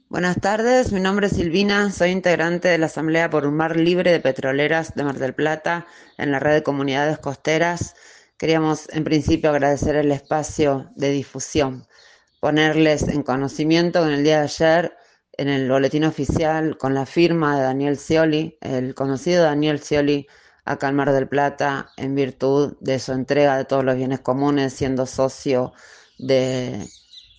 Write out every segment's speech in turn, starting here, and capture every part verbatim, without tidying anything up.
Buenas tardes, mi nombre es Silvina, soy integrante de la Asamblea por un Mar Libre de Petroleras de Mar del Plata en la red de comunidades costeras. Queríamos en principio agradecer el espacio de difusión, ponerles en conocimiento que en el día de ayer en el boletín oficial con la firma de Daniel Scioli, el conocido Daniel Scioli acá en Mar del Plata, en virtud de su entrega de todos los bienes comunes, siendo socio de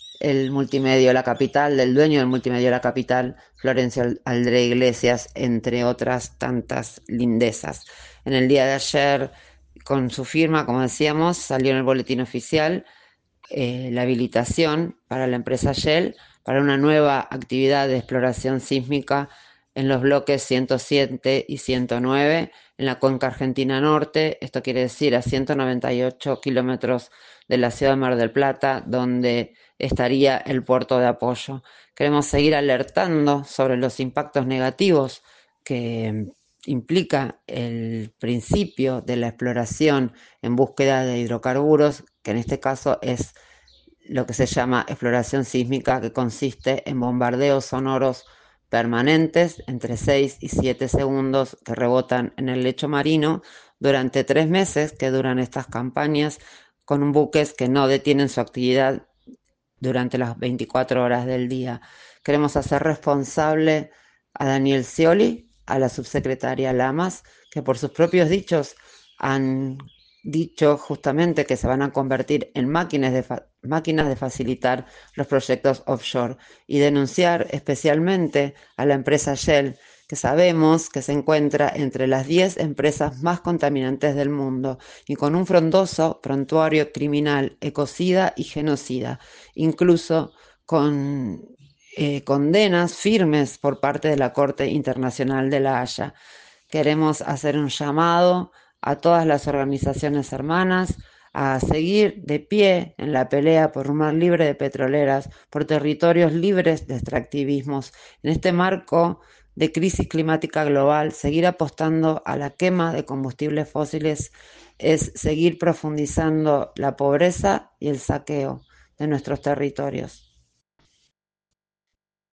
el multimedio La Capital, del dueño del multimedio La Capital, Florencio Aldré Iglesias, entre otras tantas lindezas. En el día de ayer, con su firma, como decíamos, salió en el boletín oficial eh, la habilitación para la empresa Shell para una nueva actividad de exploración sísmica en los bloques ciento siete y ciento nueve en la cuenca argentina norte. Esto quiere decir a ciento noventa y ocho kilómetros de la ciudad de Mar del Plata, donde estaría el puerto de apoyo. Queremos seguir alertando sobre los impactos negativos que implica el principio de la exploración en búsqueda de hidrocarburos, que en este caso es lo que se llama exploración sísmica, que consiste en bombardeos sonoros permanentes entre seis y siete segundos que rebotan en el lecho marino durante tres meses que duran estas campañas, con buques que no detienen su actividad durante las veinticuatro horas del día. Queremos hacer responsable a Daniel Scioli, a la subsecretaria Lamas, que por sus propios dichos han dicho justamente que se van a convertir en máquinas de, fa máquinas de facilitar los proyectos offshore, y denunciar especialmente a la empresa Shell, que sabemos que se encuentra entre las diez empresas más contaminantes del mundo y con un frondoso prontuario criminal, ecocida y genocida, incluso con eh, condenas firmes por parte de la Corte Internacional de la Haya. Queremos hacer un llamado a todas las organizaciones hermanas a seguir de pie en la pelea por un mar libre de petroleras, por territorios libres de extractivismos. En este marco de crisis climática global, seguir apostando a la quema de combustibles fósiles es seguir profundizando la pobreza y el saqueo de nuestros territorios.